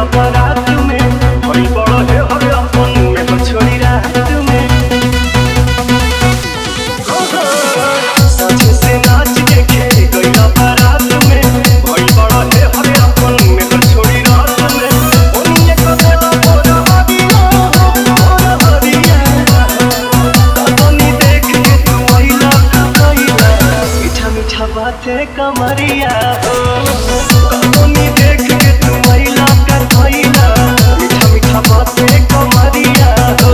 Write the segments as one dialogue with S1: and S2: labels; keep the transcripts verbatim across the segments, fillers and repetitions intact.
S1: बारात में भइल बड़ हे हर अपन में तो छोड़ी रात में साझे से नाच देखे गइला बारात में भइल बड़ हे हर अपन में तो छोड़ी रात में ओनिए कदेला मोरा हरिया मोरा हरिया तनी देख के तू आइला कइला मीठा मीठा बातें कमरिया हो कतनी देख के तू आइला कइला मीठा मीठा बातें कमरिया हो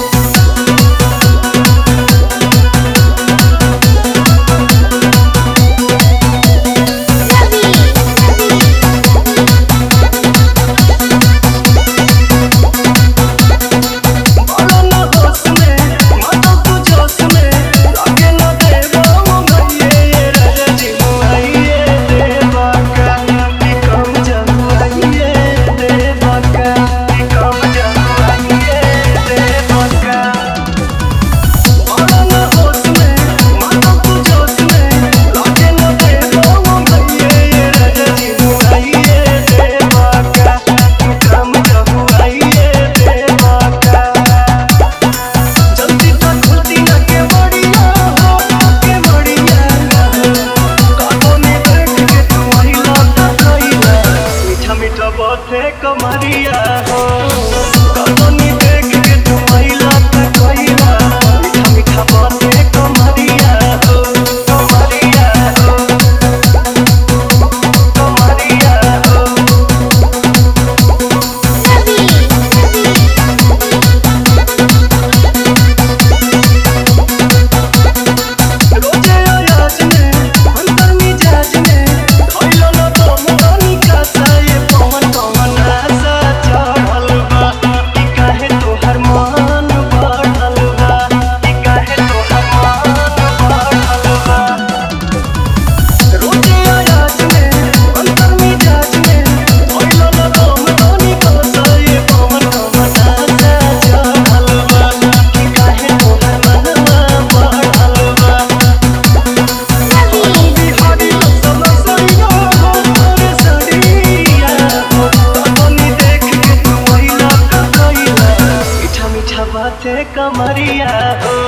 S1: कमरिया हो कतनी देख के तू आइला कइला मीठा मीठा बातें कमरिया हो कमरिया हो कमरिया हो रोजे आयाज में अंतर मिजाज में धइलो न तो मुरानी का साये पवन पवन आसा चढ़ल बा ई काहे तोहर मन बढ़ल बा ई काहे तोहर मन बढ़ल बा रोजे आयाज में अंतर मिजाज में धइलो न तो मुरानी का साये पवन पवन आसा चढ़ल बा ई काहे तोहर मनवा बढ़ल बा बिहारी समसैया हो तोरे सड़िया हो तनी देख के तू आइला कइला मीठा मीठा बातें कमरिया हो